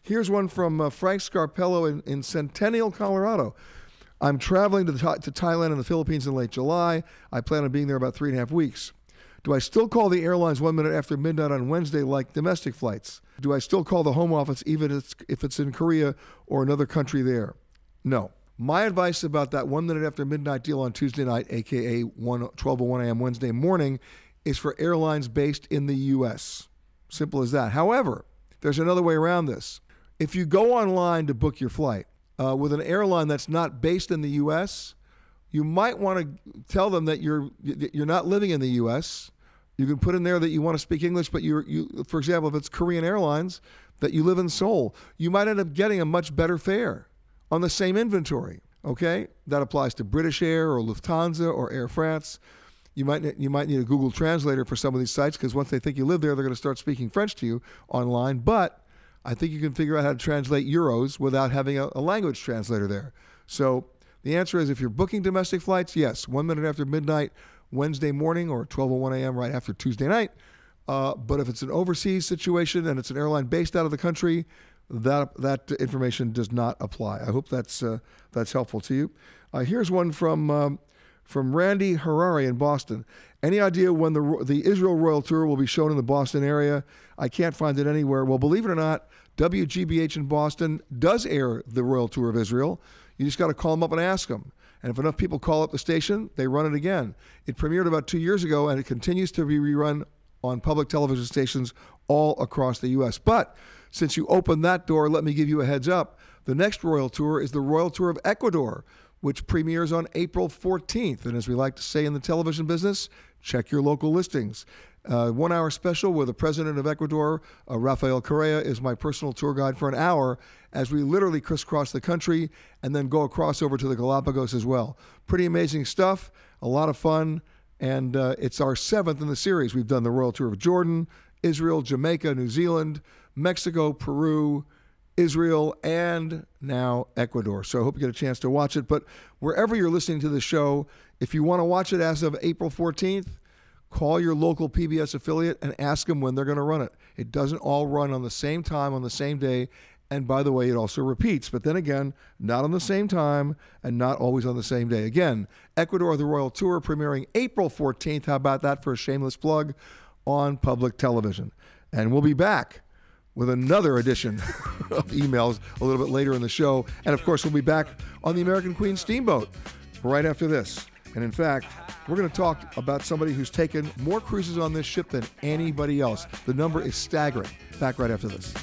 Here's one from Frank Scarpello in Centennial, Colorado. I'm traveling to Thailand and the Philippines in late July. I plan on being there about 3.5 weeks. Do I still call the airlines 1 minute after midnight on Wednesday like domestic flights? Do I still call the home office even if it's in Korea or another country there? No. My advice about that 1 minute after midnight deal on Tuesday night, a.k.a. 12:01 a.m. Wednesday morning, is for airlines based in the U.S. Simple as that. However, there's another way around this. If you go online to book your flight with an airline that's not based in the U.S., you might want to tell them that you're not living in the U.S. You can put in there that you want to speak English, but you, for example, if it's Korean Airlines, that you live in Seoul. You might end up getting a much better fare on the same inventory. Okay, that applies to British Air or Lufthansa or Air France. You might need a Google Translator for some of these sites because once they think you live there, they're going to start speaking French to you online. But I think you can figure out how to translate euros without having a language translator there. So the answer is if you're booking domestic flights, yes, 1 minute after midnight Wednesday morning or 12:01 a.m. right after Tuesday night. But if it's an overseas situation and it's an airline based out of the country, that information does not apply. I hope that's helpful to you. Here's one from Randy Harari in Boston. Any idea when the Israel Royal Tour will be shown in the Boston area? I can't find it anywhere. Well, believe it or not, WGBH in Boston does air the Royal Tour of Israel. You just got to call them up and ask them. And if enough people call up the station, they run it again. It premiered about 2 years ago, and it continues to be rerun on public television stations all across the U.S. But since you opened that door, let me give you a heads up. The next Royal Tour is the Royal Tour of Ecuador, which premieres on April 14th. And as we like to say in the television business, check your local listings. 1 hour special where the president of Ecuador, Rafael Correa, is my personal tour guide for an hour as we literally crisscross the country and then go across over to the Galapagos as well. Pretty amazing stuff, a lot of fun, and it's our 7th in the series. We've done the Royal Tour of Jordan, Israel, Jamaica, New Zealand, Mexico, Peru, Israel, and now Ecuador. So I hope you get a chance to watch it. But wherever you're listening to the show, if you want to watch it as of April 14th, call your local PBS affiliate and ask them when they're going to run it. It doesn't all run on the same time, on the same day. And by the way, it also repeats. But then again, not on the same time and not always on the same day. Again, Ecuador, the Royal Tour, premiering April 14th. How about that for a shameless plug on public television? And we'll be back with another edition of emails a little bit later in the show. And of course, we'll be back on the American Queen Steamboat right after this. And in fact, we're going to talk about somebody who's taken more cruises on this ship than anybody else. The number is staggering. Back right after this.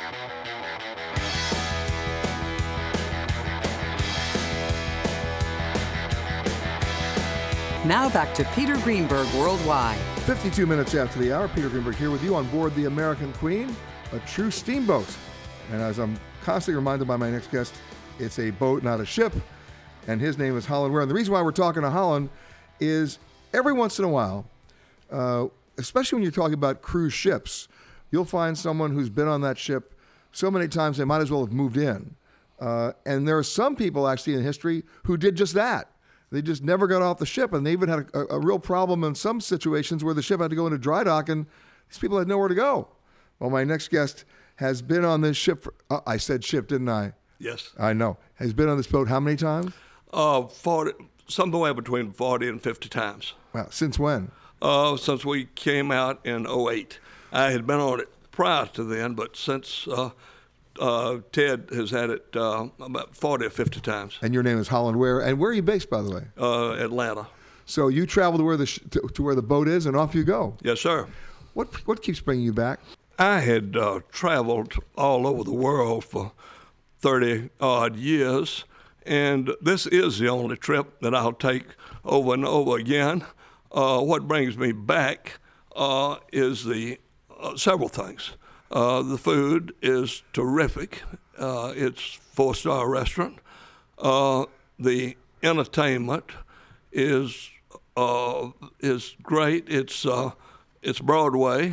Now back to Peter Greenberg Worldwide. 52 minutes after the hour, Peter Greenberg here with you on board the American Queen, a true steamboat. And as I'm constantly reminded by my next guest, it's a boat, not a ship. And his name is Holland Ware. And the reason why we're talking to Holland is every once in a while, especially when you're talking about cruise ships, you'll find someone who's been on that ship so many times they might as well have moved in. And there are some people actually in history who did just that. They just never got off the ship, and they even had a real problem in some situations where the ship had to go into dry dock, and these people had nowhere to go. Well, my next guest has been on this ship. I said ship, didn't I? Yes. I know. Has been on this boat how many times? 40, somewhere between 40 and 50 times. Wow. Since when? Since we came out in 2008. I had been on it prior to then, but since Ted has had it about 40 or 50 times. And your name is Holland Ware. And where are you based, by the way? Atlanta. So you travel to where the boat is, and off you go. Yes, sir. What keeps bringing you back? I had traveled all over the world for 30-odd years, and this is the only trip that I'll take over and over again. What brings me back is the several things. The food is terrific. It's 4-star restaurant. The entertainment is great. It's Broadway.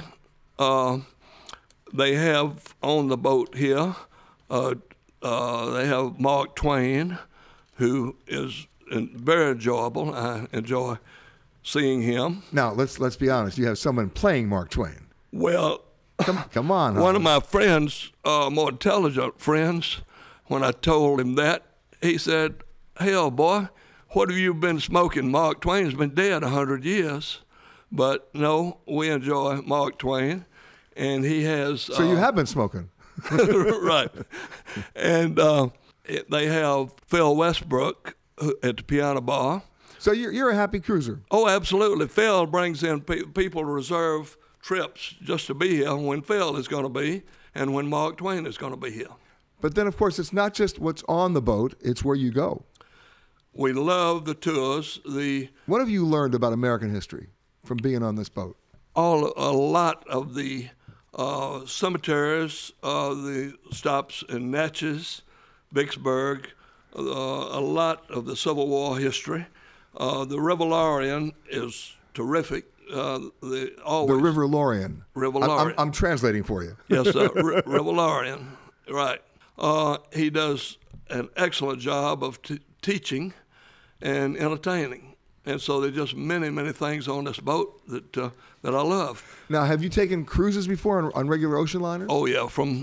They have on the boat here. They have Mark Twain, who is very enjoyable. I enjoy seeing him. Now let's be honest. You have someone playing Mark Twain. Well, Come on. One of my friends, more intelligent friends, when I told him that, he said, "Hell, boy, what have you been smoking? Mark Twain's been dead 100 years." But no, we enjoy Mark Twain, and he has. So you have been smoking. Right. And they have Phil Westbrook at the piano bar. So you're a happy cruiser. Oh, absolutely. Phil brings in people to reserve trips just to be here when Phil is going to be and when Mark Twain is going to be here. But then, of course, it's not just what's on the boat, it's where you go. We love the tours. What have you learned about American history from being on this boat? A lot of the cemeteries, the stops in Natchez, Vicksburg, a lot of the Civil War history. The Riverlorian is terrific. The Riverlorian. Riverlorian. I'm translating for you. Yes, Riverlorian, right. He does an excellent job of teaching and entertaining. And so there's just many, many things on this boat that I love. Now, have you taken cruises before on regular ocean liners? Oh yeah, from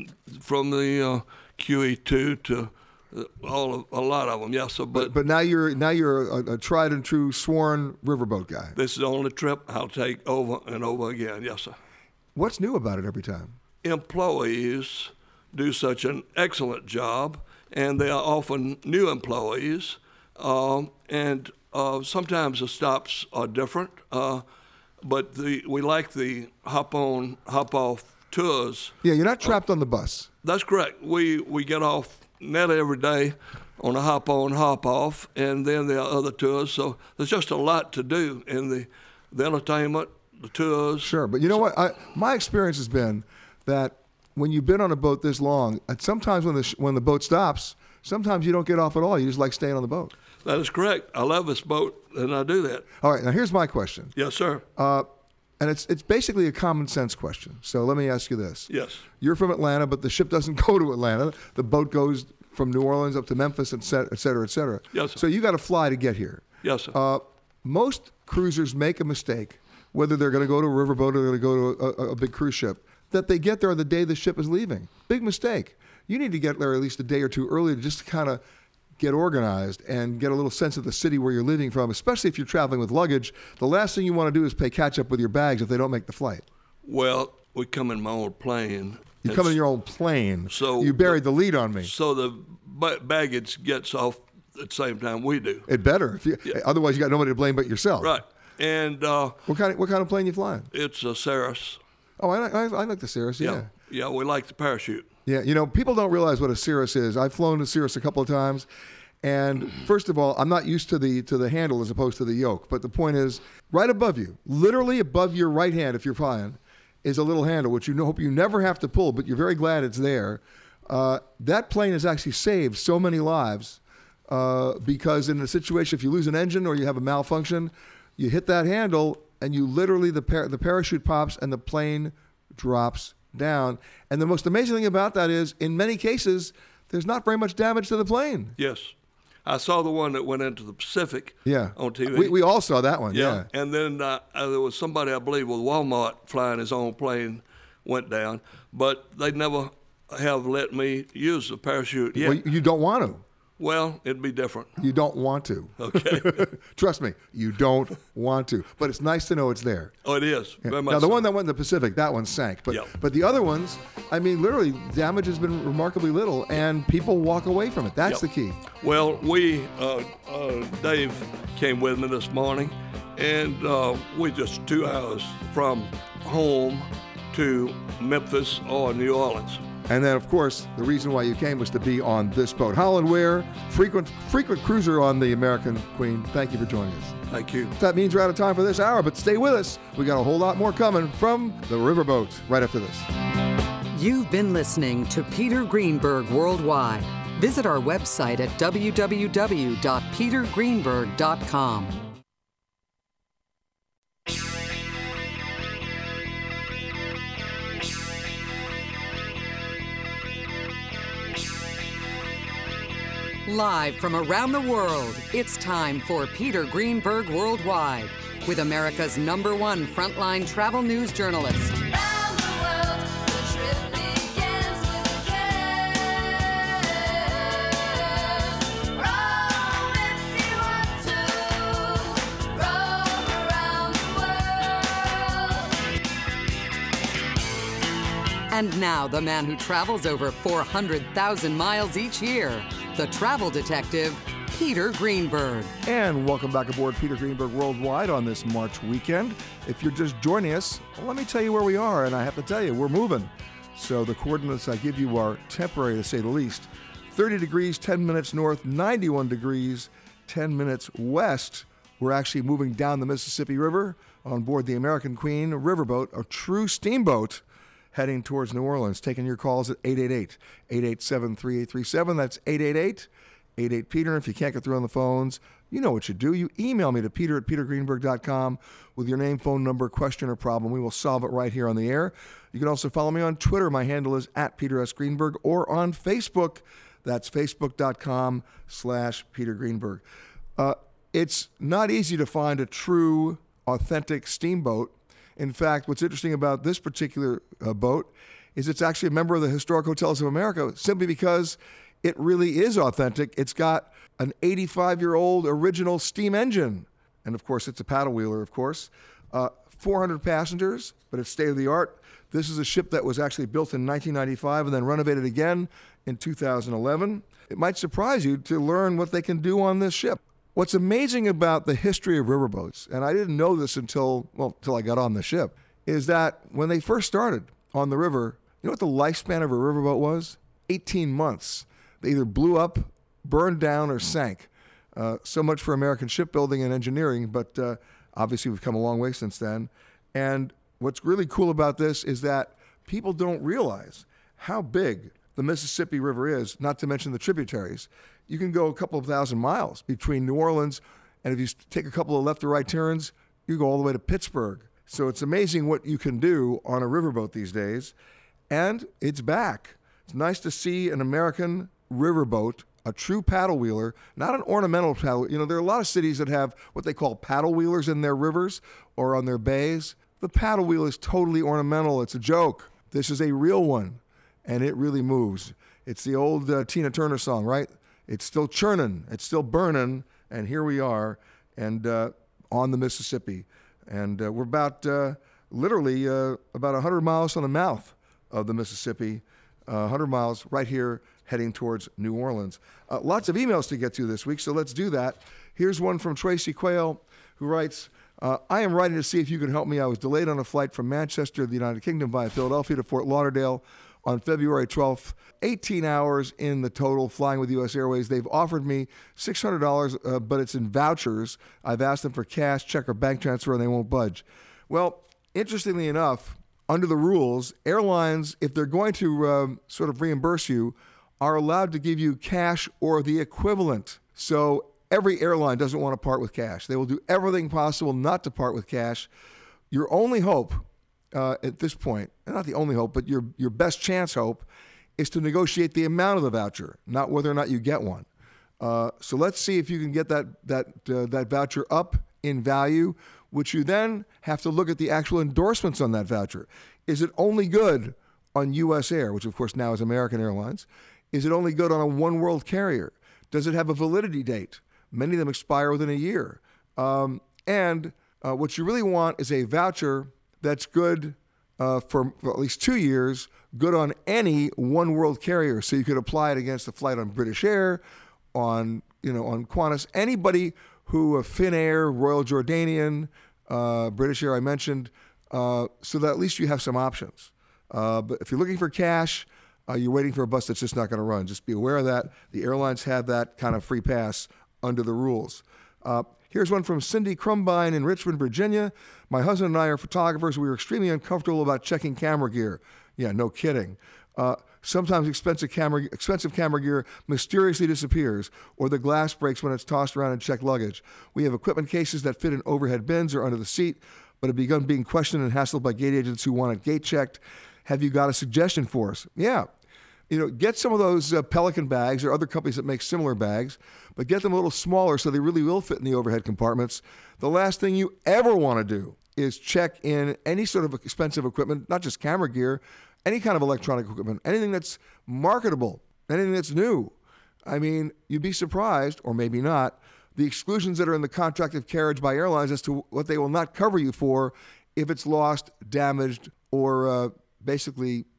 the QE2 to a lot of them, yes sir. But now you're a tried and true sworn riverboat guy. This is the only trip I'll take over and over again, yes sir. What's new about it every time? Employees do such an excellent job, and they are often new employees, and sometimes the stops are different, but we like the hop-on, hop-off tours. Yeah, you're not trapped on the bus. That's correct. We get off nearly every day on a hop-on, hop-off, and then there are other tours. So there's just a lot to do in the entertainment, the tours. Sure, but you know what? My experience has been that when you've been on a boat this long, sometimes when the boat stops, sometimes you don't get off at all. You just like staying on the boat. That is correct. I love this boat, and I do that. All right, now here's my question. Yes, sir. And it's basically a common sense question. So let me ask you this. Yes. You're from Atlanta, but the ship doesn't go to Atlanta. The boat goes from New Orleans up to Memphis, et cetera, et cetera. Yes, sir. So you got to fly to get here. Yes, sir. Most cruisers make a mistake, whether they're going to go to a riverboat or they're going to go to a big cruise ship, that they get there on the day the ship is leaving. Big mistake. You need to get there at least a day or two earlier just to kind of get organized and get a little sense of the city where you're leaving from, especially if you're traveling with luggage. The last thing you want to do is play catch up with your bags if they don't make the flight. Well, we come in my own plane. You come in your own plane. So you buried the lead on me. So the baggage gets off at the same time we do. It better. Otherwise, you got nobody to blame but yourself. Right. And what kind of plane you flying? It's a Cirrus. Oh, I like the Cirrus. Yeah. Yeah, we like the parachute. Yeah, you know, people don't realize what a Cirrus is. I've flown a Cirrus a couple of times, and first of all, I'm not used to the handle as opposed to the yoke. But the point is, right above you, literally above your right hand, if you're flying, is a little handle which you hope you never have to pull, but you're very glad it's there. That plane has actually saved so many lives because in a situation, if you lose an engine or you have a malfunction, you hit that handle and you literally the parachute pops and the plane drops down. And the most amazing thing about that is, in many cases, there's not very much damage to the plane. Yes. I saw the one that went into the Pacific on TV. We all saw that one, yeah. And then there was somebody, I believe, with Walmart flying his own plane, went down. But they never have let me use the parachute yet. Well, you don't want to. Well, it'd be different. You don't want to. Okay. Trust me, you don't want to. But it's nice to know it's there. Oh, it is. Yeah. Very much now, the so. one that went in the Pacific, that one sank. But the other ones, I mean, literally, damage has been remarkably little, and people walk away from it. That's the key. Well, Dave came with me this morning, and we're just 2 hours from home to Memphis or New Orleans. And then, of course, the reason why you came was to be on this boat. Holland Ware, frequent cruiser on the American Queen. Thank you for joining us. Thank you. That means we're out of time for this hour, but stay with us. We got a whole lot more coming from the riverboat right after this. You've been listening to Peter Greenberg Worldwide. Visit our website at www.petergreenberg.com. Live from around the world, it's time for Peter Greenberg Worldwide with America's #1 frontline travel news journalist. Around the world. And now, the man who travels over 400,000 miles each year, the travel detective, Peter Greenberg. And welcome back aboard Peter Greenberg Worldwide on this March weekend. If you're just joining us, well, let me tell you where we are, and I have to tell you, we're moving. So the coordinates I give you are temporary, to say the least. 30 degrees, 10 minutes north, 91 degrees, 10 minutes west. We're actually moving down the Mississippi River on board the American Queen riverboat, a true steamboat, heading towards New Orleans. Taking your calls at 888-887-3837. That's 888-88-PETER. If you can't get through on the phones, you know what you do. You email me to peter@petergreenberg.com with your name, phone number, question, or problem. We will solve it right here on the air. You can also follow me on Twitter. My handle is @PeterSGreenberg, or on Facebook. That's facebook.com/Peter Greenberg. It's not easy to find a true, authentic steamboat. In fact, what's interesting about this particular boat is it's actually a member of the Historic Hotels of America, simply because it really is authentic. It's got an 85-year-old original steam engine. And, of course, it's a paddle wheeler, of course. 400 passengers, but it's state-of-the-art. This is a ship that was actually built in 1995 and then renovated again in 2011. It might surprise you to learn what they can do on this ship. What's amazing about the history of riverboats, and I didn't know this until I got on the ship, is that when they first started on the river, you know what the lifespan of a riverboat was? 18 months. They either blew up, burned down, or sank. So much for American shipbuilding and engineering, but obviously we've come a long way since then. And what's really cool about this is that people don't realize how big the Mississippi River is, not to mention the tributaries. You can go a couple of thousand miles between New Orleans, and if you take a couple of left or right turns, you go all the way to Pittsburgh. So it's amazing what you can do on a riverboat these days, and it's back. It's nice to see an American riverboat, a true paddle wheeler, not an ornamental paddle. You know, there are a lot of cities that have what they call paddle wheelers in their rivers or on their bays. The paddle wheel is totally ornamental. It's a joke. This is a real one, and it really moves. It's the old Tina Turner song, right? It's still churning, it's still burning, and here we are, and on the Mississippi. And we're about literally about 100 miles from the mouth of the Mississippi, 100 miles right here heading towards New Orleans. Lots of emails to get to this week, so let's do that. Here's one from Tracy Quayle, who writes, I am writing to see if you can help me. I was delayed on a flight from Manchester, the United Kingdom, via Philadelphia to Fort Lauderdale on February 12th, 18 hours in the total, flying with U.S. Airways. They've offered me $600, but it's in vouchers. I've asked them for cash, check, or bank transfer, and they won't budge. Well, interestingly enough, under the rules, airlines, if they're going to sort of reimburse you, are allowed to give you cash or the equivalent. So every airline doesn't want to part with cash. They will do everything possible not to part with cash. Your only hope at this point, and not the only hope, but your best chance hope, is to negotiate the amount of the voucher, not whether or not you get one. So let's see if you can get that voucher up in value, which you then have to look at the actual endorsements on that voucher. Is it only good on U.S. Air, which of course now is American Airlines? Is it only good on a one world carrier? Does it have a validity date? Many of them expire within a year. And what you really want is a voucher that's good for at least 2 years, good on any one world carrier. So you could apply it against a flight on British Air, on Qantas, anybody who, Finnair, Royal Jordanian, British Air I mentioned, so that at least you have some options. But if you're looking for cash, you're waiting for a bus that's just not going to run. Just be aware of that. The airlines have that kind of free pass under the rules. Here's one from Cindy Crumbine in Richmond, Virginia. My husband and I are photographers. We were extremely uncomfortable about checking camera gear. Yeah, no kidding. Sometimes expensive camera gear mysteriously disappears, or the glass breaks when it's tossed around in checked luggage. We have equipment cases that fit in overhead bins or under the seat, but have begun being questioned and hassled by gate agents who want it gate checked. Have you got a suggestion for us? Yeah. Get some of those Pelican bags or other companies that make similar bags, but get them a little smaller so they really will fit in the overhead compartments. The last thing you ever want to do is check in any sort of expensive equipment, not just camera gear, any kind of electronic equipment, anything that's marketable, anything that's new. I mean, you'd be surprised, or maybe not, the exclusions that are in the contract of carriage by airlines as to what they will not cover you for if it's lost, damaged, or basically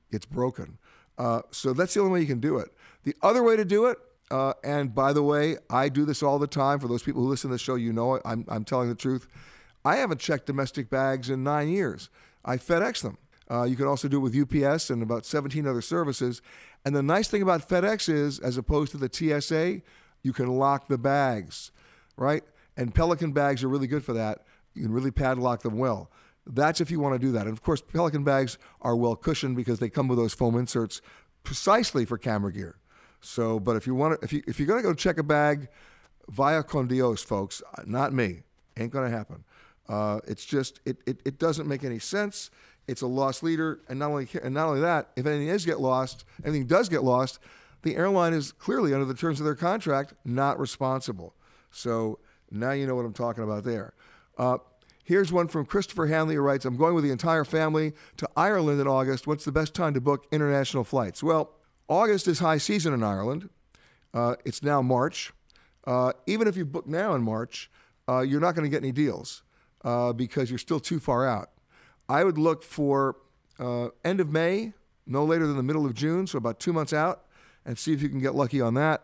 it's broken. So that's the only way you can do it. The other way to do it, and by the way, I do this all the time. For those people who listen to the show, you know it. I'm telling the truth. I haven't checked domestic bags in 9 years. I FedEx them. You can also do it with UPS and about 17 other services. And the nice thing about FedEx is, as opposed to the TSA, you can lock the bags, right? And Pelican bags are really good for that. You can really padlock them well. That's if you want to do that. And of course, Pelican bags are well cushioned because they come with those foam inserts precisely for camera gear. So, but if you want to, if you're going to go check a bag, via con Dios, folks, not me, ain't going to happen. It's just it doesn't make any sense. It's a lost leader, and not only that, if anything does get lost, the airline is clearly under the terms of their contract not responsible. So now you know what I'm talking about there. Here's one from Christopher Hanley, who writes, I'm going with the entire family to Ireland in August. What's the best time to book international flights? Well, August is high season in Ireland. It's now March. Even if you book now in March, you're not going to get any deals because you're still too far out. I would look for end of May, no later than the middle of June, so about 2 months out, and see if you can get lucky on that.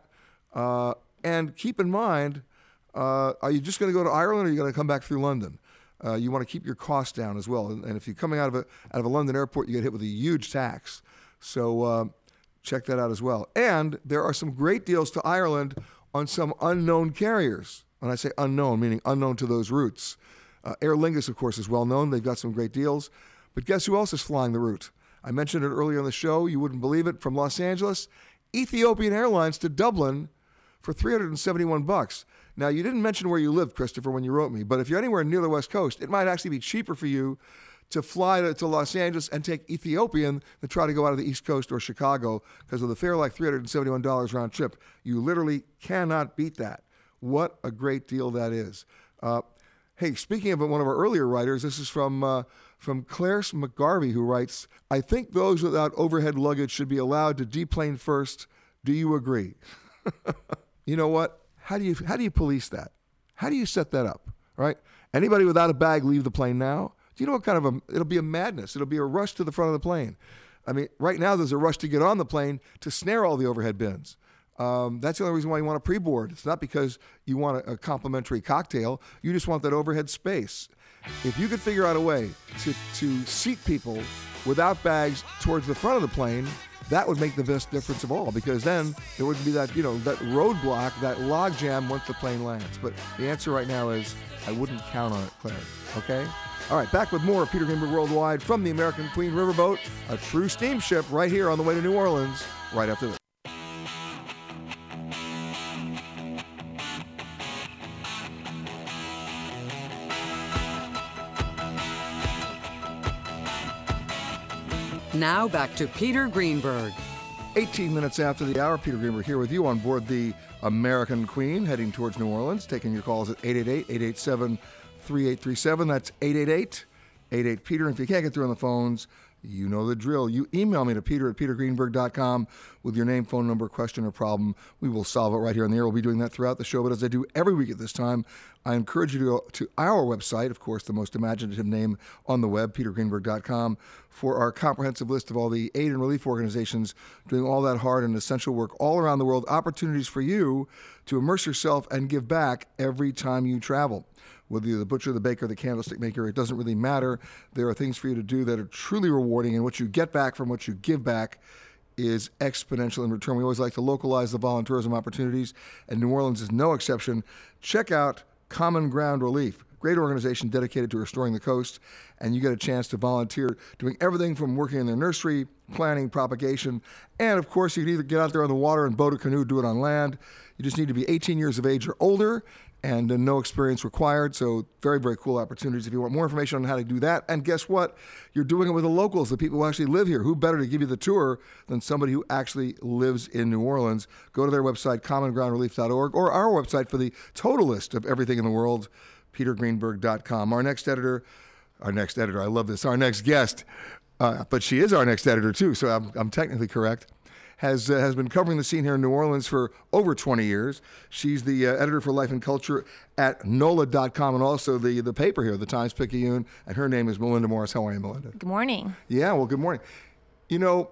And keep in mind, are you just going to go to Ireland, or are you going to come back through London? You want to keep your costs down as well. And if you're coming out of a London airport, you get hit with a huge tax. So check that out as well. And there are some great deals to Ireland on some unknown carriers. When I say unknown, meaning unknown to those routes. Aer Lingus, of course, is well known. They've got some great deals. But guess who else is flying the route? I mentioned it earlier on the show. You wouldn't believe it. From Los Angeles, Ethiopian Airlines to Dublin for $371. Now, you didn't mention where you live, Christopher, when you wrote me. But if you're anywhere near the West Coast, it might actually be cheaper for you to fly to Los Angeles and take Ethiopian than try to go out of the East Coast or Chicago, because with a fare like $371 round trip, you literally cannot beat that. What a great deal that is. Hey, speaking of one of our earlier writers, this is from Clarice McGarvey, who writes, I think those without overhead luggage should be allowed to deplane first. Do you agree? You know what? How do you police that? How do you set that up, right? Anybody without a bag, leave the plane now. Do you know what kind of it'll be a madness. It'll be a rush to the front of the plane. I mean, right now there's a rush to get on the plane to snare all the overhead bins. That's the only reason why you want a pre-board. It's not because you want a complimentary cocktail. You just want that overhead space. If you could figure out a way to seat people without bags towards the front of the plane, that would make the best difference of all, because then there wouldn't be that roadblock, that log jam once the plane lands. But the answer right now is I wouldn't count on it, Claire. Okay? All right, back with more of Peter Greenberg Worldwide from the American Queen Riverboat, a true steamship right here on the way to New Orleans, right after this. Now back to Peter Greenberg. 18 minutes after the hour, Peter Greenberg here with you on board the American Queen, heading towards New Orleans, taking your calls at 888-887-3837. That's 888-88-PETER. And if you can't get through on the phones, you know the drill. You email me to peter@petergreenberg.com with your name, phone number, question, or problem. We will solve it right here on the air. We'll be doing that throughout the show. But as I do every week at this time, I encourage you to go to our website, of course, the most imaginative name on the web, petergreenberg.com, for our comprehensive list of all the aid and relief organizations doing all that hard and essential work all around the world. Opportunities for you to immerse yourself and give back every time you travel. Whether you're the butcher, the baker, the candlestick maker, it doesn't really matter. There are things for you to do that are truly rewarding, and what you get back from what you give back is exponential in return. We always like to localize the volunteerism opportunities, and New Orleans is no exception. Check out Common Ground Relief. Great organization dedicated to restoring the coast, and you get a chance to volunteer doing everything from working in their nursery, planting, propagation, and of course you can either get out there on the water and boat a canoe, do it on land. You just need to be 18 years of age or older, and no experience required. So very, very cool opportunities. If you want more information on how to do that, and guess what? You're doing it with the locals, the people who actually live here. Who better to give you the tour than somebody who actually lives in New Orleans? Go to their website, commongroundrelief.org, or our website for the total list of everything in the world, petergreenberg.com. Our next editor, I love this, our next guest, but she is our next editor too, so I'm technically correct, has been covering the scene here in New Orleans for over 20 years. She's the editor for Life and Culture at NOLA.com, and also the paper here, the Times-Picayune, and her name is Melinda Morris. How are you, Melinda? Good morning. Yeah, well, good morning. You know,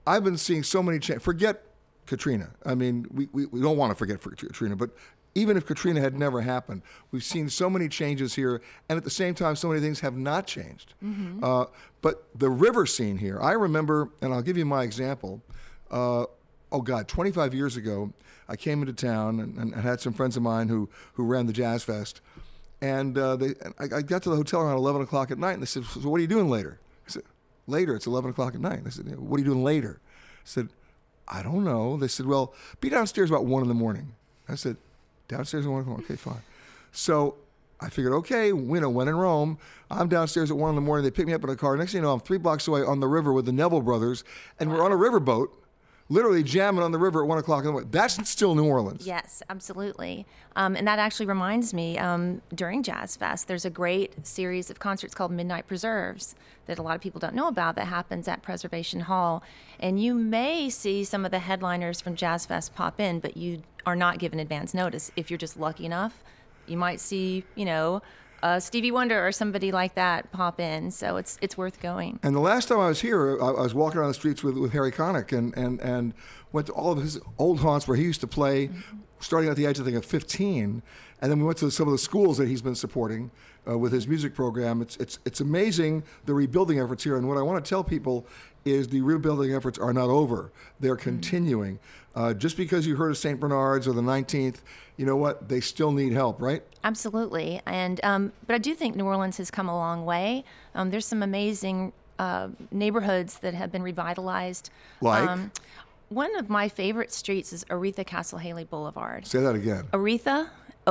I've been seeing so many changes. Forget Katrina. I mean, we don't want to forget Katrina, but even if Katrina had never happened, we've seen so many changes here, and at the same time, so many things have not changed. But the river scene here, I remember, and I'll give you my example. 25 years ago, I came into town and had some friends of mine who ran the Jazz Fest, and I got to the hotel around 11 o'clock at night, and they said, "So what are you doing later?" I said, "Later, it's 11 o'clock at night." They said, "What are you doing later?" I said, "I don't know." They said, "Well, be downstairs about 1 in the morning." I said, "Downstairs at 1 o'clock? Okay, fine." So I figured, okay, when in Rome, I'm downstairs at 1 in the morning. They pick me up in a car. Next thing you know, I'm 3 blocks away on the river with the Neville brothers, and we're on a riverboat, literally jamming on the river at 1 o'clock in the morning. That's still New Orleans. Yes, absolutely. And that actually reminds me, during Jazz Fest, there's a great series of concerts called Midnight Preserves that a lot of people don't know about that happens at Preservation Hall. And you may see some of the headliners from Jazz Fest pop in, but you are not given advance notice. If you're just lucky enough, you might see, Stevie Wonder or somebody like that pop in. So it's worth going. And the last time I was here, I was walking around the streets with Harry Connick and went to all of his old haunts where he used to play, starting at the age, I think, of 15. And then we went to some of the schools that he's been supporting with his music program. It's amazing, the rebuilding efforts here. And what I want to tell people is the rebuilding efforts are not over. They're continuing. Just because you heard of St. Bernard's or the 19th, you know what? They still need help, right? Absolutely. And but I do think New Orleans has come a long way. There's some amazing neighborhoods that have been revitalized. Like? One of my favorite streets is Oretha Castle Haley Boulevard. Say that again. Oretha,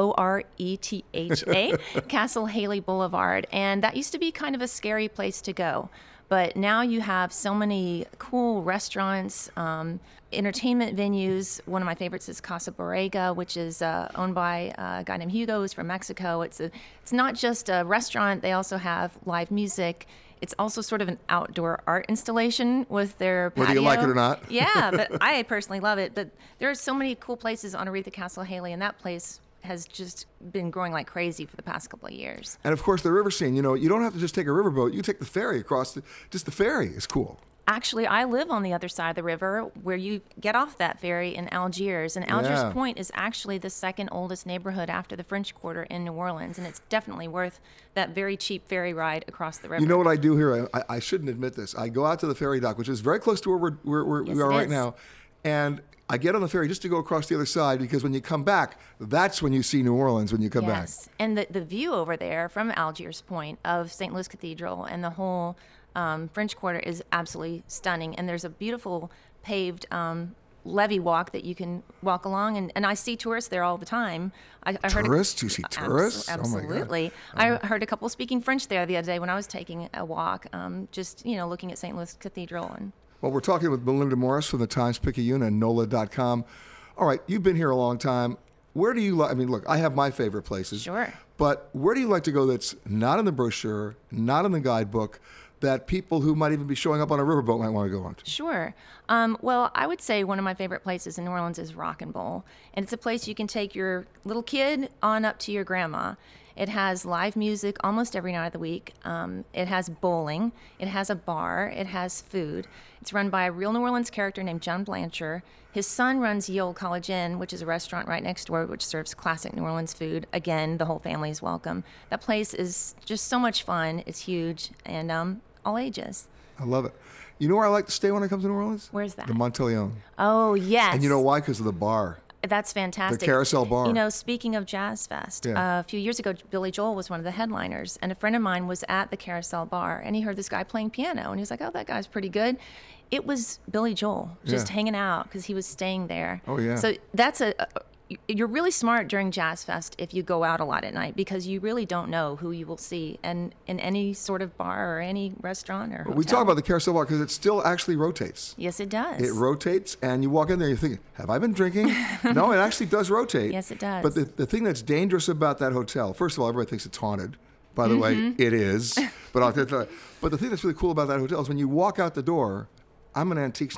Oretha, Castle Haley Boulevard. And that used to be kind of a scary place to go. But now you have so many cool restaurants, entertainment venues. One of my favorites is Casa Borrega, which is owned by a guy named Hugo who's from Mexico. It's not just a restaurant. They also have live music. It's also sort of an outdoor art installation with their patio. Whether you like it or not. Yeah, but I personally love it. But there are so many cool places on Oretha Castle Haley, and that place has just been growing like crazy for the past couple of years. And of course, the river scene, you don't have to just take a riverboat. You take the ferry across. Just the ferry is cool. Actually, I live on the other side of the river where you get off that ferry in Algiers. And Algiers Point is actually the second oldest neighborhood after the French Quarter in New Orleans. And it's definitely worth that very cheap ferry ride across the river. You know what I do here? I shouldn't admit this. I go out to the ferry dock, which is very close to where we are right now. And I get on the ferry just to go across the other side because when you come back, that's when you see New Orleans when you come back. Yes, and the view over there from Algiers Point of St. Louis Cathedral and the whole French Quarter is absolutely stunning. And there's a beautiful paved levee walk that you can walk along. And I see tourists there all the time. I heard tourists? You see tourists? Absolutely. Oh my God. I heard a couple speaking French there the other day when I was taking a walk, just looking at St. Louis Cathedral. Well, we're talking with Melinda Morris from the Times-Picayune and NOLA.com. All right, you've been here a long time. Where do you like? I mean, look, I have my favorite places. Sure. But where do you like to go that's not in the brochure, not in the guidebook, that people who might even be showing up on a riverboat might want to go on to? Sure. Well, I would say one of my favorite places in New Orleans is Rock and Bowl. And it's a place you can take your little kid on up to your grandma. It has live music almost every night of the week. It has bowling. It has a bar. It has food. It's run by a real New Orleans character named John Blanchard. His son runs Ye Olde College Inn, which is a restaurant right next door, which serves classic New Orleans food. Again, the whole family is welcome. That place is just so much fun. It's huge and all ages. I love it. You know where I like to stay when I come to New Orleans? Where's that? The Monteleone. Oh, yes. And you know why? Because of the bar. That's fantastic. The Carousel Bar. Speaking of Jazz Fest, Yeah. a few years ago, Billy Joel was one of the headliners, and a friend of mine was at the Carousel Bar, and he heard this guy playing piano, and he was like, "Oh, that guy's pretty good." It was Billy Joel just Yeah. hanging out because he was staying there. Oh, yeah. So that's you're really smart during Jazz Fest if you go out a lot at night because you really don't know who you will see and in any sort of bar or any restaurant or hotel. We talk about the Carousel Bar because it still actually rotates. Yes, it does. It rotates, and you walk in there, you're thinking, have I been drinking? No, it actually does rotate. Yes, it does. But the thing that's dangerous about that hotel, first of all, everybody thinks it's haunted. By the way, it is. But the thing that's really cool about that hotel is when you walk out the door, I'm an antiques nut.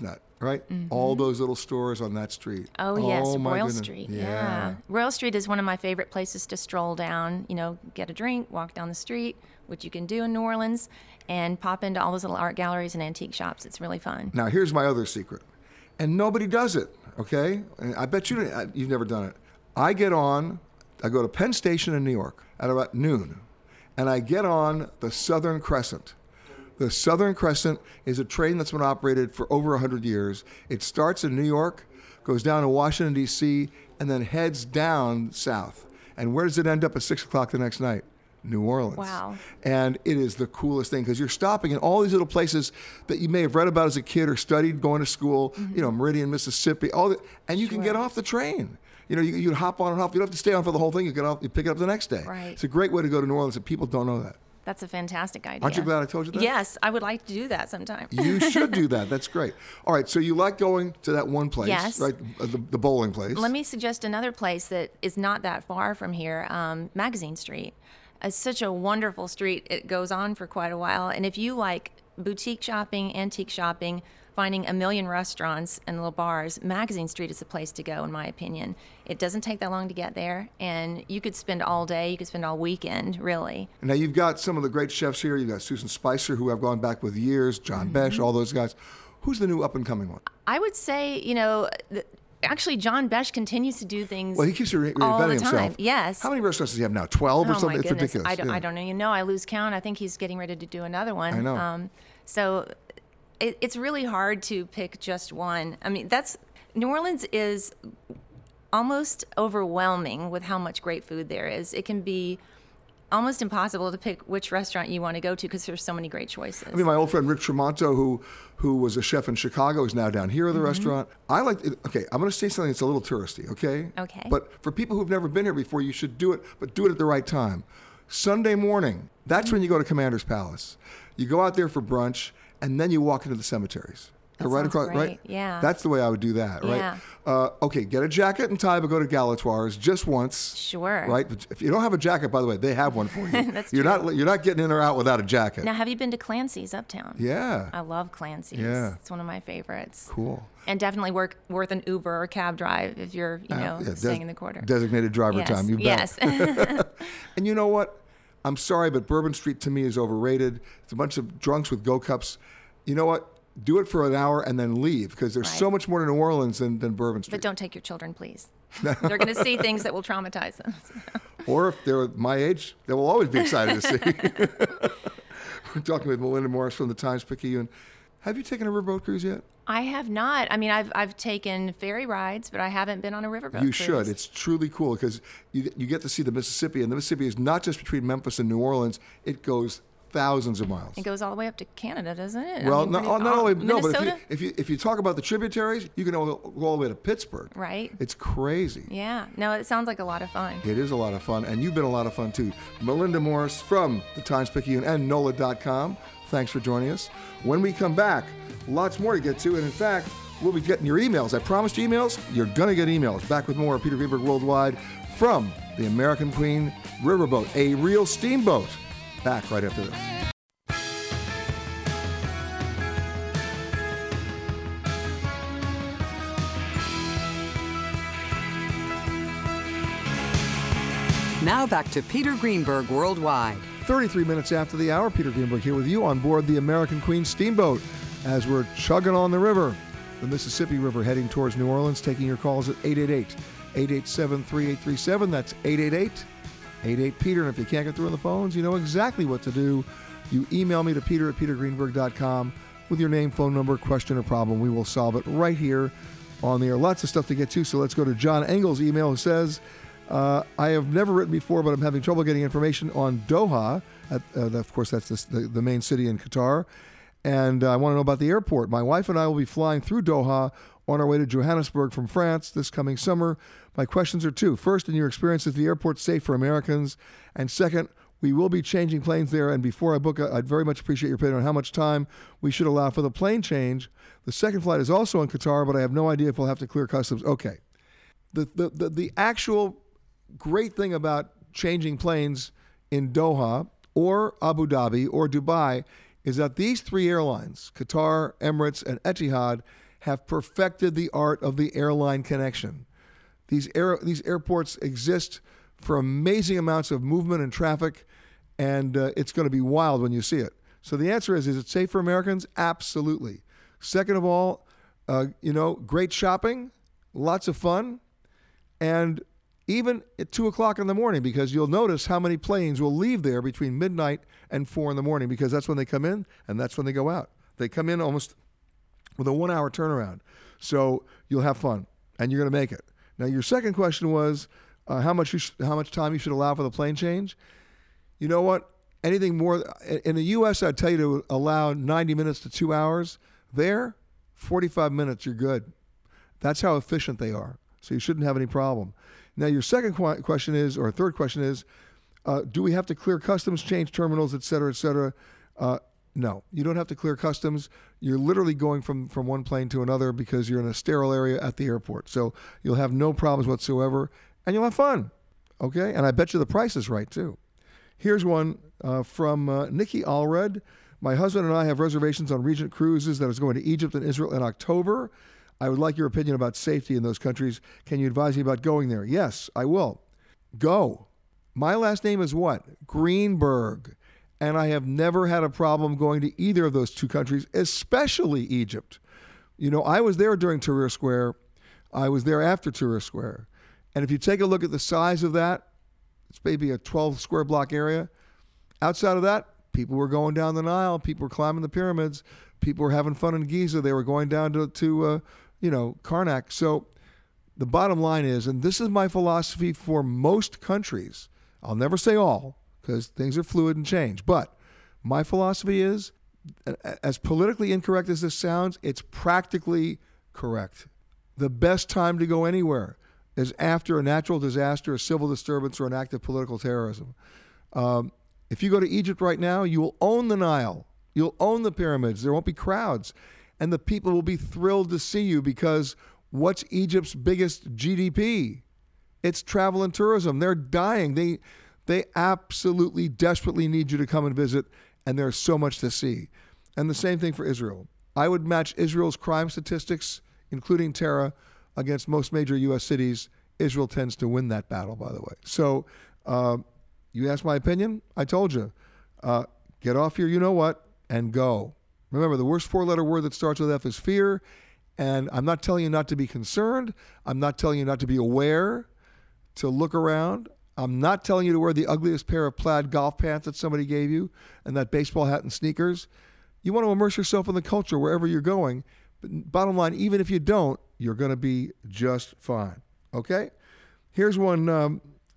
right? All those little stores on that street. Oh, yes, my Royal goodness. Street. Yeah. Royal Street is one of my favorite places to stroll down, get a drink, walk down the street, which you can do in New Orleans, and pop into all those little art galleries and antique shops. It's really fun. Now, here's my other secret. And nobody does it, okay? And I bet you've never done it. I go to Penn Station in New York at about noon, and I get on the Southern Crescent. The Southern Crescent is a train that's been operated for over 100 years. It starts in New York, goes down to Washington, D.C., and then heads down south. And where does it end up at 6 o'clock the next night? New Orleans. Wow. And it is the coolest thing because you're stopping in all these little places that you may have read about as a kid or studied going to school, Meridian, Mississippi, and you can get off the train. You hop on and off. You don't have to stay on for the whole thing. You get off, you pick it up the next day. Right. It's a great way to go to New Orleans, and people don't know that. That's a fantastic idea. Aren't you glad I told you that? Yes, I would like to do that sometime. You should do that. That's great. All right, so you like going to that one place, Yes. right? The bowling place. Let me suggest another place that is not that far from here, Magazine Street. It's such a wonderful street. It goes on for quite a while. And if you like boutique shopping, antique shopping, finding a million restaurants and little bars, Magazine Street is the place to go, in my opinion. It doesn't take that long to get there, and you could spend all day, you could spend all weekend, really. Now, you've got some of the great chefs here. You've got Susan Spicer, who I've gone back with years, John Besh, all those guys. Who's the new up-and-coming one? I would say, actually, John Besh continues to do things Well, he keeps all reinventing the time. himself. Yes. How many restaurants does he have now? 12 or Oh, something? my It's goodness. ridiculous. I don't even know. I lose count. I think he's getting ready to do another one. I know. So it's really hard to pick just one. I mean, New Orleans is almost overwhelming with how much great food there is. It can be almost impossible to pick which restaurant you want to go to because there's so many great choices. I mean, my old friend Rick Tremonto, who was a chef in Chicago, is now down here at the restaurant. I'm going to say something that's a little touristy, okay? Okay. But for people who've never been here before, you should do it, but do it at the right time. Sunday morning, that's when you go to Commander's Palace. You go out there for brunch, and then you walk into the cemeteries. They're right sounds across, great. right? Yeah. That's the way I would do that, right? Yeah. Okay, get a jacket and tie, but go to Galatoire's just once. Sure. Right? But if you don't have a jacket, by the way, they have one for you. That's you're true. You're not getting in or out without a jacket. Now, have you been to Clancy's Uptown? Yeah. I love Clancy's. Yeah. It's one of my favorites. Cool. And definitely worth an Uber or cab drive if you're, staying in the quarter. Designated driver Yes. time. You bet. Yes. And you know what? I'm sorry, but Bourbon Street to me is overrated. It's a bunch of drunks with go cups. You know what? Do it for an hour and then leave because there's so much more to New Orleans than Bourbon Street. But don't take your children, please. They're going to see things that will traumatize them. Or if they're my age, they will always be excited to see. We're talking with Melinda Morris from the Times-Picayune. Have you taken a riverboat cruise yet? I have not. I mean, I've taken ferry rides, but I haven't been on a riverboat You cruise. should. It's truly cool because you get to see the Mississippi, and the Mississippi is not just between Memphis and New Orleans. It goes thousands of miles. It goes all the way up to Canada, doesn't it? Well, I mean, not only no, but Minnesota? if you talk about the tributaries, you can go all the way to Pittsburgh. Right. It's crazy. Yeah. No, it sounds like a lot of fun. It is a lot of fun, and you've been a lot of fun too. Melinda Morris from the Times-Picayune and NOLA.com. Thanks for joining us. When we come back, lots more to get to, and in fact, we'll be getting your emails. I promised you emails. You're gonna get emails. Back with more of Peter Greenberg Worldwide from the American Queen Riverboat, a real steamboat. Back right after this. Now back to Peter Greenberg Worldwide. 33 minutes after the hour, Peter Greenberg here with you on board the American Queen steamboat as we're chugging on the river, the Mississippi River, heading towards New Orleans, taking your calls at 888-887-3837. That's 888-88-PETER. And if you can't get through on the phones, you know exactly what to do. You email me to peter@petergreenberg.com with your name, phone number, question, or problem. We will solve it right here on the air. Lots of stuff to get to, so let's go to John Engel's email, who says, I have never written before, but I'm having trouble getting information on Doha. Of course, that's the main city in Qatar. And I want to know about the airport. My wife and I will be flying through Doha on our way to Johannesburg from France this coming summer. My questions are two. First, in your experience, is the airport safe for Americans? And second, we will be changing planes there. And before I book, I'd very much appreciate your opinion on how much time we should allow for the plane change. The second flight is also in Qatar, but I have no idea if we'll have to clear customs. Okay. The actual great thing about changing planes in Doha or Abu Dhabi or Dubai is that these three airlines, Qatar, Emirates, and Etihad, have perfected the art of the airline connection. These airports exist for amazing amounts of movement and traffic, and it's going to be wild when you see it. So the answer is it safe for Americans? Absolutely. Second of all, great shopping, lots of fun, and even at 2 o'clock in the morning, because you'll notice how many planes will leave there between midnight and 4 in the morning, because that's when they come in and that's when they go out. They come in almost with a 1 hour turnaround. So you'll have fun and you're going to make it. Now, your second question was how much time you should allow for the plane change. You know what? Anything more in the U.S., I'd tell you to allow 90 minutes to 2 hours. There, 45 minutes, you're good. That's how efficient they are. So you shouldn't have any problem. Now, your second question is, or third question is, do we have to clear customs, change terminals, et cetera, et cetera? No, you don't have to clear customs. You're literally going from one plane to another because you're in a sterile area at the airport. So you'll have no problems whatsoever, and you'll have fun, okay? And I bet you the price is right, too. Here's one from Nikki Allred. My husband and I have reservations on Regent Cruises that is going to Egypt and Israel in October. I would like your opinion about safety in those countries. Can you advise me about going there? Yes, I will. Go. My last name is what? Greenberg. And I have never had a problem going to either of those two countries, especially Egypt. You know, I was there during Tahrir Square. I was there after Tahrir Square. And if you take a look at the size of that, it's maybe a 12 square block area. Outside of that, people were going down the Nile. People were climbing the pyramids. People were having fun in Giza. They were going down to Karnak. So the bottom line is, and this is my philosophy for most countries, I'll never say all, because things are fluid and change. But my philosophy is, as politically incorrect as this sounds, it's practically correct. The best time to go anywhere is after a natural disaster, a civil disturbance, or an act of political terrorism. If you go to Egypt right now, you will own the Nile. You'll own the pyramids. There won't be crowds. And the people will be thrilled to see you, because what's Egypt's biggest GDP? It's travel and tourism. They're dying. They absolutely, desperately need you to come and visit, and there's so much to see. And the same thing for Israel. I would match Israel's crime statistics, including terror, against most major U.S. cities. Israel tends to win that battle, by the way. So you asked my opinion? I told you. Get off your you-know-what and go. Remember, the worst four-letter word that starts with F is fear, and I'm not telling you not to be concerned. I'm not telling you not to be aware, to look around. I'm not telling you to wear the ugliest pair of plaid golf pants that somebody gave you and that baseball hat and sneakers. You want to immerse yourself in the culture wherever you're going. But bottom line, even if you don't, you're going to be just fine. Okay? Here's one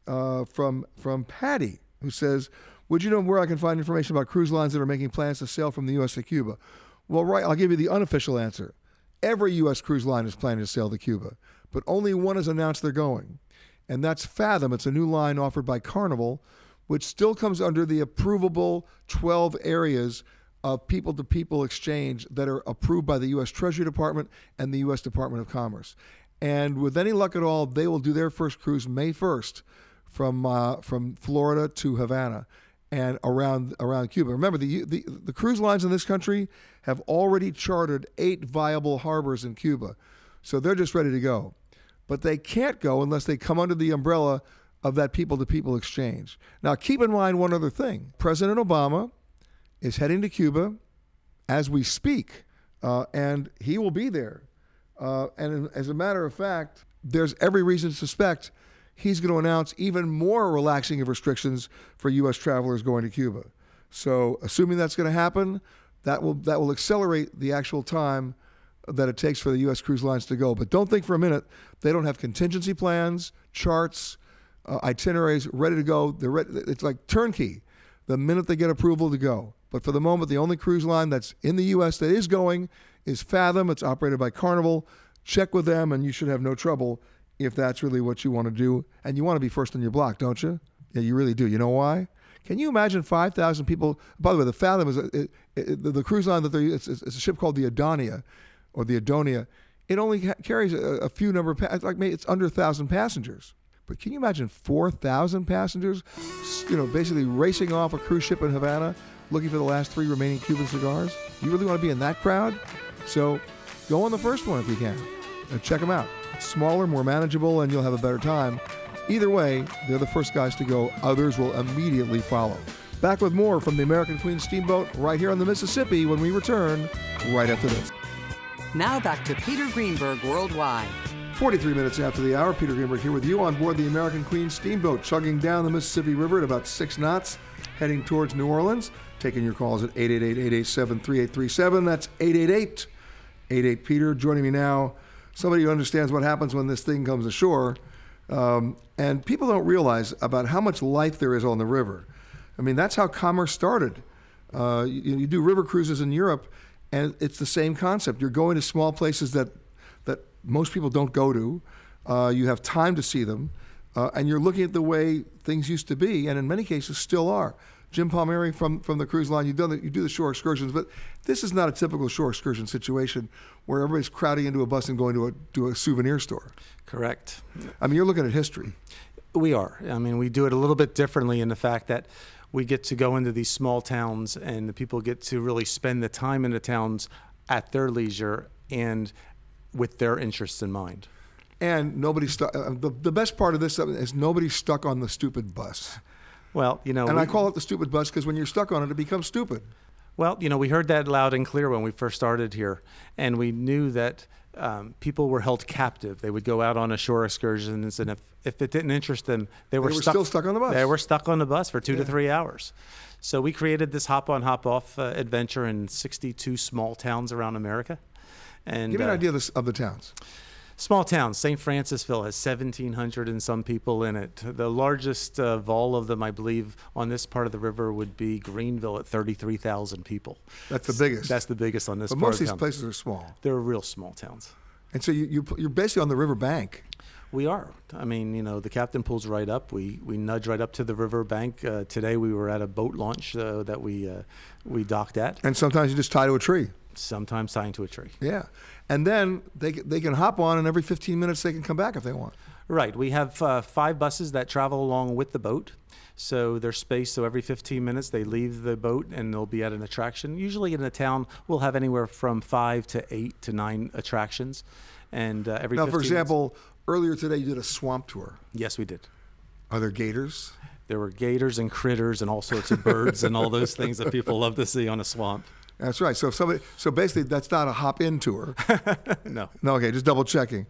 from Patty, who says, would you know where I can find information about cruise lines that are making plans to sail from the U.S. to Cuba? Well, right, I'll give you the unofficial answer. Every U.S. cruise line is planning to sail to Cuba, but only one has announced they're going. And that's Fathom. It's a new line offered by Carnival, which still comes under the approvable 12 areas of people-to-people exchange that are approved by the U.S. Treasury Department and the U.S. Department of Commerce. And with any luck at all, they will do their first cruise May 1st from Florida to Havana and around Cuba. Remember, the cruise lines in this country have already chartered 8 viable harbors in Cuba, so they're just ready to go. But they can't go unless they come under the umbrella of that people-to-people exchange. Now, keep in mind one other thing. President Obama is heading to Cuba as we speak, and he will be there. And as a matter of fact, there's every reason to suspect he's going to announce even more relaxing of restrictions for U.S. travelers going to Cuba. So, assuming that's going to happen, that will accelerate the actual time that it takes for the U.S. cruise lines to go. But don't think for a minute they don't have contingency plans, charts, itineraries ready to go. They're ready. It's like turnkey the minute they get approval to go. But for the moment, the only cruise line that's in the U.S. that is going is Fathom. It's operated by Carnival. Check with them, and you should have no trouble if that's really what you want to do. And you want to be first on your block, don't you? Yeah, you really do. You know why? Can you imagine 5,000 people? By the way, the Fathom is the cruise line it's a ship called the Adonia, or the Adonia. It only carries a few number of like maybe it's under 1,000 passengers. But can you imagine 4,000 passengers, basically racing off a cruise ship in Havana, looking for the last 3 remaining Cuban cigars? You really want to be in that crowd? So go on the first one if you can. Check them out. It's smaller, more manageable, and you'll have a better time. Either way, they're the first guys to go. Others will immediately follow. Back with more from the American Queen Steamboat right here on the Mississippi when we return right after this. Now back to Peter Greenberg Worldwide. 43 minutes after the hour, Peter Greenberg here with you on board the American Queen Steamboat, chugging down the Mississippi River at about 6 knots, heading towards New Orleans. Taking your calls at 888-887-3837. That's 888-88-PETER. Joining me now, somebody who understands what happens when this thing comes ashore. And people don't realize about how much life there is on the river. I mean, that's how commerce started. You do river cruises in Europe, and it's the same concept. You're going to small places that most people don't go to. You have time to see them, and you're looking at the way things used to be, and in many cases still are. Jim Palmieri from the cruise line, you do the shore excursions, but this is not a typical shore excursion situation where everybody's crowding into a bus and going to a souvenir store. Correct. I mean, you're looking at history. We are. I mean, we do it a little bit differently in the fact that we get to go into these small towns and the people get to really spend the time in the towns at their leisure and with their interests in mind. And nobody's stuck. The best part of this is nobody's stuck on the stupid bus. Well, and I call it the stupid bus because when you're stuck on it, it becomes stupid. Well, we heard that loud and clear when we first started here, and we knew that people were held captive. They would go out on a shore excursions, and if it didn't interest them, they were still stuck on the bus. They were stuck on the bus for 2 to 3 hours. So we created this hop-on, hop-off adventure in 62 small towns around America. And give me an idea of the towns. Small towns. St. Francisville has 1,700 and some people in it. The largest of all of them, I believe, on this part of the river would be Greenville at 33,000 people. That's the biggest. That's the biggest on this but part most of these town. places are small. They're real small towns. And so you're basically on the river bank. We are. I mean, the captain pulls right up. We nudge right up to the river bank. Today we were at a boat launch that we docked at. And sometimes you just tie to a tree. Sometimes tying to a tree. Yeah. And then they can hop on, and every 15 minutes they can come back if they want. Right. We have 5 buses that travel along with the boat. So there's space. So every 15 minutes they leave the boat and they'll be at an attraction. Usually in a town, we'll have anywhere from 5 to 8 to 9 attractions. And every now, 15 for example, minutes, earlier today you did a swamp tour. Yes, we did. Are there gators? There were gators and critters and all sorts of birds and all those things that people love to see on a swamp. That's right. So basically, that's not a hop-in tour. No. No. Okay, just double checking.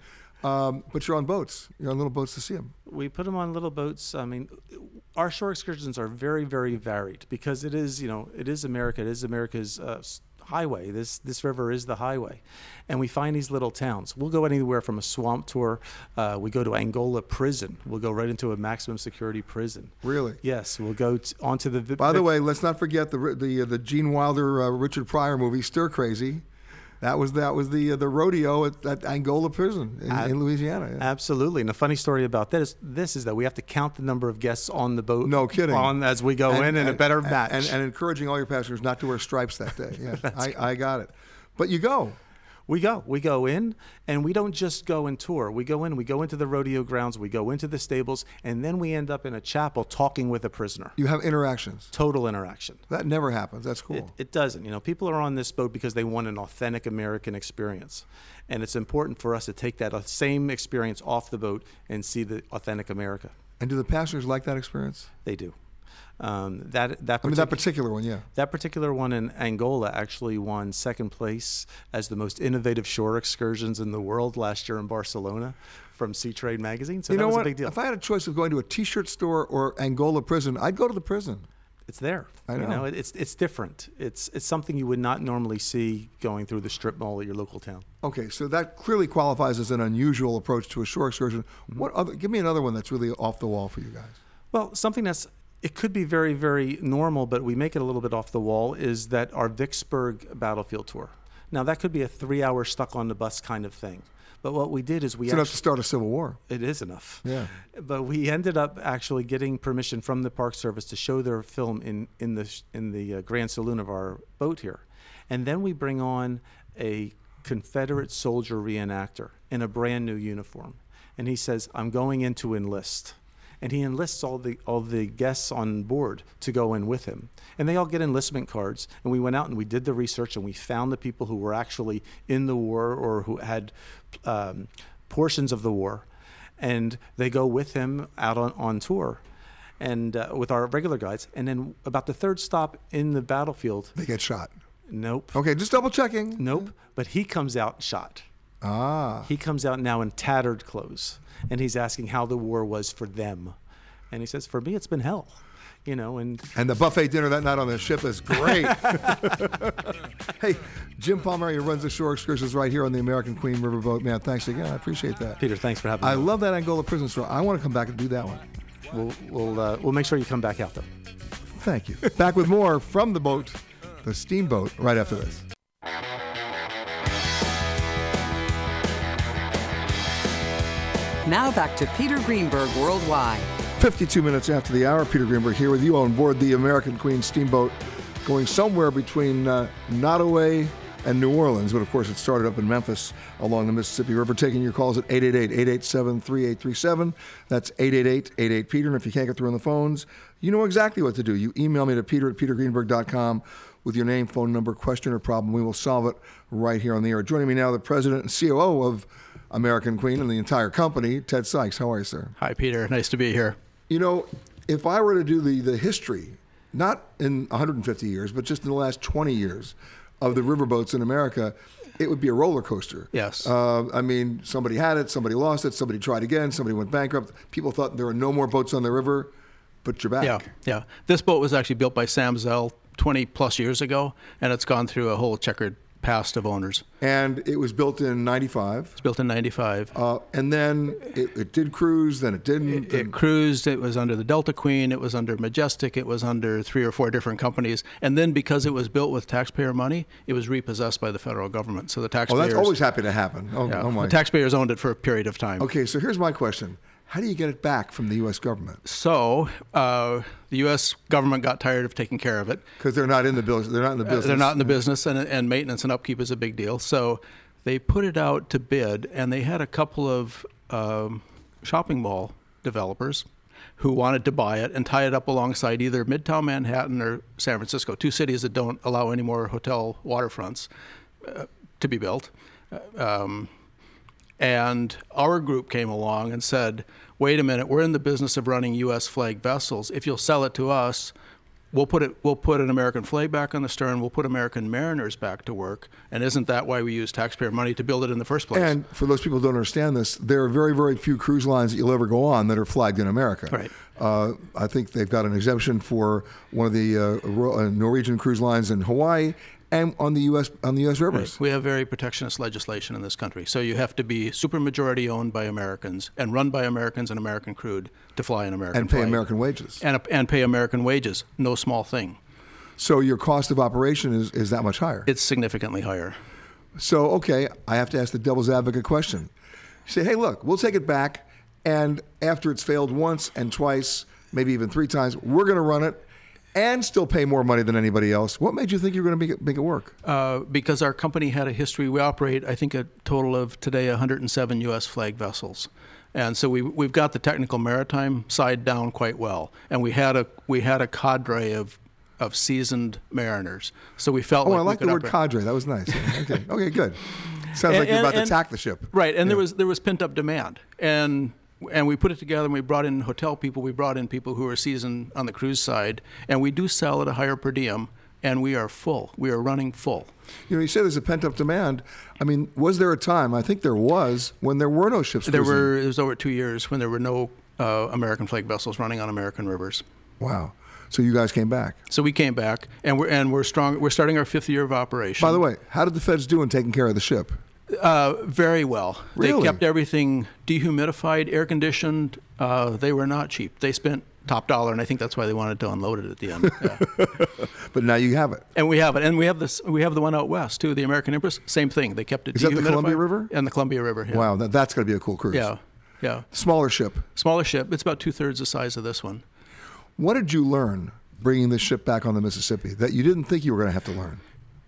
But you're on boats. You're on little boats to see them. We put them on little boats. I mean, our shore excursions are very, very varied because it is America. It is America's highway. This river is the highway, and we find these little towns. We'll go anywhere from a swamp tour. We go to Angola prison. We'll go right into a maximum security prison. Really? Yes. We'll go onto the. By the way, let's not forget the Gene Wilder Richard Pryor movie Stir Crazy. That was the rodeo at Angola prison in Louisiana. Yeah. Absolutely. And the funny story about this is that we have to count the number of guests on the boat. No kidding. As we go in, and it better match. And encouraging all your passengers not to wear stripes that day. Yeah, I got it. But you go. We go in, and we don't just go and tour. We go into the rodeo grounds, we go into the stables, and then we end up in a chapel talking with a prisoner. You have interactions. Total interaction. That never happens. That's cool. It doesn't. People are on this boat because they want an authentic American experience. And it's important for us to take that same experience off the boat and see the authentic America. And do the passengers like that experience? They do. That particular one, yeah. That particular one in Angola actually won second place as the most innovative shore excursions in the world last year in Barcelona from Sea Trade magazine. So that was a big deal. If I had a choice of going to a T-shirt store or Angola prison, I'd go to the prison. It's there. I know. It's different. It's something you would not normally see going through the strip mall at your local town. Okay, so that clearly qualifies as an unusual approach to a shore excursion. Mm-hmm. Give me another one that's really off the wall for you guys. Well, something it could be very, very normal, but we make it a little bit off the wall, is that our Vicksburg battlefield tour. Now, that could be a 3-hour stuck on the bus kind of thing. But what we did is it's enough to start a civil war. It is enough. Yeah. But we ended up actually getting permission from the Park Service to show their film in the Grand Saloon of our boat here. And then we bring on a Confederate soldier reenactor in a brand new uniform. And he says, "I'm going in to enlist." and he enlists all the guests on board to go in with him. And they all get enlistment cards. And we went out and we did the research, and we found the people who were actually in the war or who had portions of the war. And they go with him out on tour, and with our regular guides. And then about the third stop in the battlefield, They get shot. nope, Okay, just double checking. nope. But he comes out shot. Ah. He comes out now in tattered clothes, and he's asking how the war was for them. And he says, "For me, it's been hell." And And the buffet dinner that night on the ship is great. Hey, Jim Palmer, who runs the shore excursions right here on the American Queen Riverboat. Man, thanks again. I appreciate that. Peter, thanks for having me. I love that Angola prison story. I want to come back and do that one. We'll make sure you come back out though. Thank you. Back with more from the boat, the steamboat, right after this. Now back to Peter Greenberg Worldwide. 52 minutes after the hour, Peter Greenberg here with you on board the American Queen steamboat, going somewhere between Nottoway and New Orleans. But of course, it started up in Memphis along the Mississippi River. Taking your calls at 888-887-3837. That's 888-88-PETER. And if you can't get through on the phones, you know exactly what to do. You email me to peter@petergreenberg.com with your name, phone number, question, or problem. We will solve it right here on the air. Joining me now, the president and COO of American Queen and the entire company, Ted Sykes. How are you, sir? Hi, Peter. Nice to be here. You know, if I were to do the history, not in 150 years, but just in the last 20 years of the riverboats in America, it would be a roller coaster. Yes. I mean, somebody had it, somebody lost it, somebody tried again, somebody went bankrupt. People thought there were no more boats on the river, but you're back. Yeah. This boat was actually built by Sam Zell 20 plus years ago, and it's gone through a whole checkered past of owners. And it was built in 95. It's built in 95. And then it did cruise, then it didn't. It cruised. It was under the Delta Queen. It was under Majestic. It was under 3 or 4 different companies. And then because it was built with taxpayer money, it was repossessed by the federal government. So the taxpayers... Oh, that's always happy to happen. Oh my. The taxpayers owned it for a period of time. Okay, so here's my question. How do you get it back from the U.S. government? So the U.S. government got tired of taking care of it. Because they're not in the business. They're not in the business. They're not in the business, and maintenance and upkeep is a big deal. So they put it out to bid, and they had a couple of shopping mall developers who wanted to buy it and tie it up alongside either Midtown Manhattan or San Francisco, 2 cities that don't allow any more hotel waterfronts to be built. And our group came along and said, wait a minute, we're in the business of running U.S. flag vessels. If you'll sell it to us, we'll put an American flag back on the stern. We'll put American mariners back to work. And isn't that why we use taxpayer money to build it in the first place? And for those people who don't understand this, there are very, very few cruise lines that you'll ever go on that are flagged in America. Right. I think they've got an exemption for one of the Norwegian cruise lines in Hawaii and on the U.S. rivers. Right. We have very protectionist legislation in this country. So you have to be supermajority owned by Americans and run by Americans and American crewed to fly an American and pay flag. American wages. And pay American wages. No small thing. So your cost of operation is that much higher. It's significantly higher. So, okay, I have to ask the devil's advocate question. You say, hey, look, we'll take it back, and after it's failed once and twice, maybe even 3 times, we're going to run it and still pay more money than anybody else. What made you think you were going to make it work? Because our company had a history. We operate, I think, a total of today 107 U.S. flag vessels. And so we've got the technical maritime side down quite well. And we had a cadre of seasoned mariners. So we felt like I like the word cadre. That was nice. Okay, good. Sounds like you're about to tack the ship. Right, and there was pent-up demand. And we put it together, and we brought in hotel people. We brought in people who are seasoned on the cruise side. And we do sell at a higher per diem, and we are full. We are running full. You know, you say there's a pent-up demand. I mean, was there a time, I think there was, when there were no ships cruising? It was over 2 years when there were no American flag vessels running on American rivers. Wow. So you guys came back. So we came back, and we're strong. We're starting our 5th year of operation. By the way, how did the feds do in taking care of the ship? Very well. Really? They kept everything dehumidified, air conditioned. They were not cheap. They spent top dollar, and I think that's why they wanted to unload it at the end. Yeah. But now you have it. And we have it, and we have this. We have the one out west too, the American Empress. Same thing. They kept it. Is that the Columbia River? And the Columbia River. Yeah. Wow, that's going to be a cool cruise. Yeah. Smaller ship. Smaller ship. It's about 2/3 the size of this one. What did you learn bringing this ship back on the Mississippi that you didn't think you were going to have to learn? I guess the biggest thing is,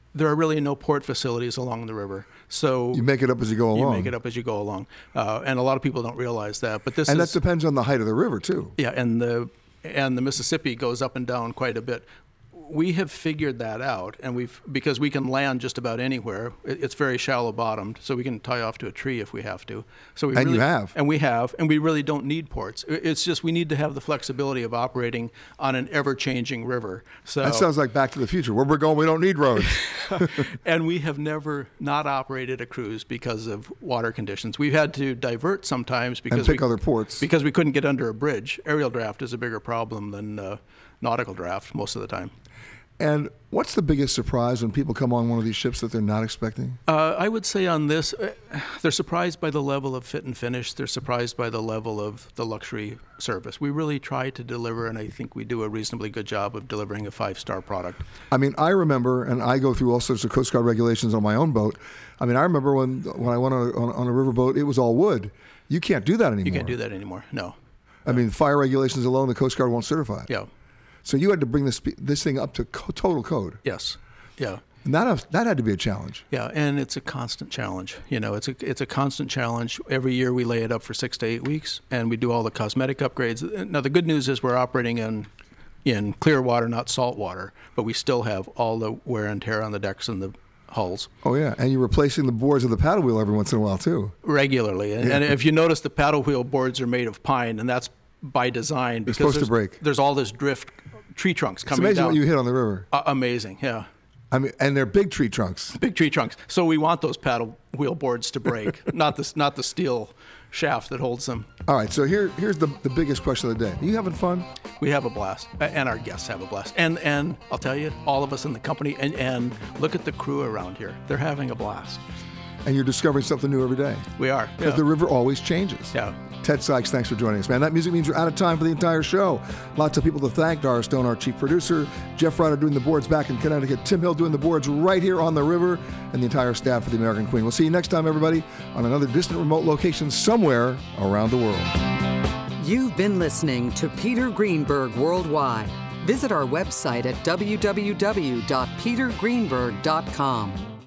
there are really no port facilities along the river. So You make it up as you go along. You make it up as you go along. And a lot of people don't realize that. But And that depends on the height of the river, too. Yeah, and the Mississippi goes up and down quite a bit. We have figured that out, and because we can land just about anywhere. It's very shallow bottomed, so we can tie off to a tree if we have to. So you have. And we really don't need ports. It's just we need to have the flexibility of operating on an ever-changing river. So That sounds like Back to the Future. Where we're going, we don't need roads. And we have never not operated a cruise because of water conditions. We've had to divert sometimes because pick other ports. because we couldn't get under a bridge. Aerial draft is a bigger problem than nautical draft most of the time. And what's the biggest surprise when people come on one of these ships that they're not expecting? I would say on this, they're surprised by the level of fit and finish. They're surprised by the level of the luxury service. We really try to deliver, and I think we do a reasonably good job of delivering a 5-star product. I mean, I remember, and I go through all sorts of Coast Guard regulations on my own boat. I mean, I remember when I went on a riverboat, it was all wood. You can't do that anymore. You can't do that anymore, no. I mean, fire regulations alone, the Coast Guard won't certify it. Yeah. So you had to bring this thing up to total code. Yes. Yeah. And that had to be a challenge. Yeah, and it's a constant challenge. You know, it's a constant challenge. Every year we lay it up for 6 to 8 weeks, and we do all the cosmetic upgrades. Now the good news is we're operating in clear water, not salt water, but we still have all the wear and tear on the decks and the hulls. Oh yeah, and you're replacing the boards of the paddle wheel every once in a while too. Regularly, and if you notice, the paddle wheel boards are made of pine, and that's by design because supposed to break. There's all this drift tree trunks It's coming amazing down. what you hit on the river. Amazing, yeah. I mean, and they're big tree trunks. Big tree trunks. So we want those paddle wheel boards to break, not the steel shaft that holds them. All right, so here's the biggest question of the day. Are you having fun? We have a blast, and our guests have a blast. And I'll tell you, all of us in the company, and look at the crew around here. They're having a blast. And you're discovering something new every day. We are. Because the river always changes. Yeah. Ted Sykes, thanks for joining us, man. That music means we're out of time for the entire show. Lots of people to thank. Dara Stone, our chief producer. Jeff Ryder doing the boards back in Connecticut. Tim Hill doing the boards right here on the river. And the entire staff for the American Queen. We'll see you next time, everybody, on another distant remote location somewhere around the world. You've been listening to Peter Greenberg Worldwide. Visit our website at www.petergreenberg.com.